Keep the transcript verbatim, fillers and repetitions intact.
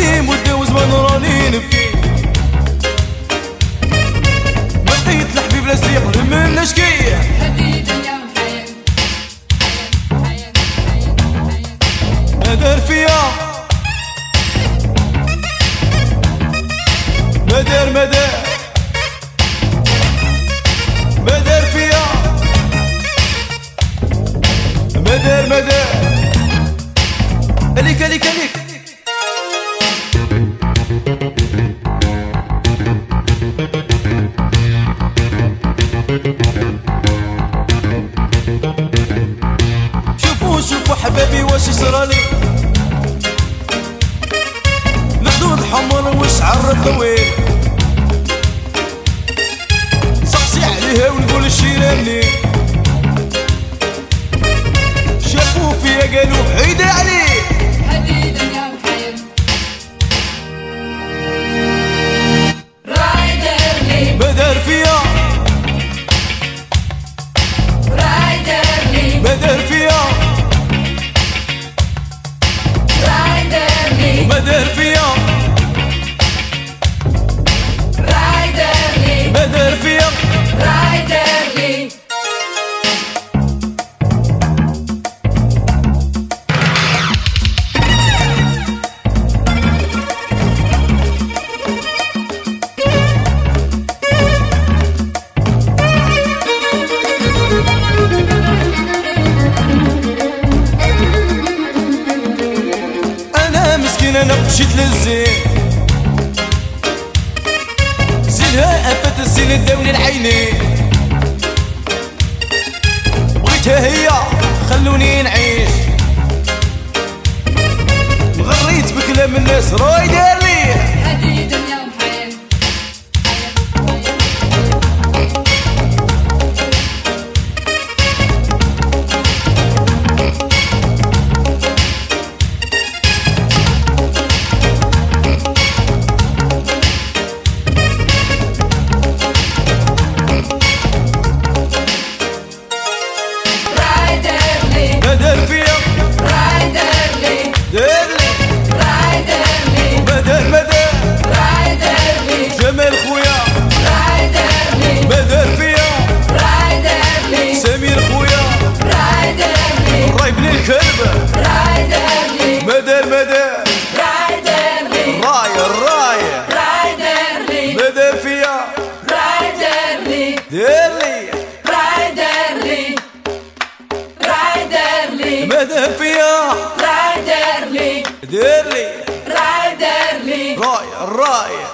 هذه مدة وزمان راني نبكي، ما لقيت الحبيب لا سيق من نشكي. هذه دنيا وحياة، حياة حياة حياة ما دار فيا، ما دار ما دار ما دار فيا، ما دار ما دار عليك عليك عليك. شوفوا شوفوا حبابي واش يصرالي، الخدود حمر وشعر طويل، سقسي عليها ونقول الشيرة منين، شافوا فيا قالوا عيدة عليه. هذه دنيا وحياة، راعي دار لي ما دار فيا، راعي دار لي ما دار فيا، راعي دار لي ما دار فيا، راعي دار لي ما دار فيا. راعي دار لي. انا مسكين انا مشيت للزين، زينها افات الزين داوني العينين، بغيتها هي خلوني نعيش، مغريت بكلام الناس راي دار لي. هذه دنيا وحياة، راعي دار لي ما دار فيا، راعي دار لي دار لي، راعي دار لي ما دار ما دار راعي دار لي جمال خويا، راعي دار لي ما دار فيا راعي دار لي سمير خويا، راعي دار لي راي بن الكلب، راعي دار لي ما دار ما دار راعي دار لي راي الراي، راعي دار لي ما دار فيا راعي دار لي دار لي، راعي دار لي راعي دار لي ما دار فيا راعي دار لي دار لي راعي دار لي راي الراي.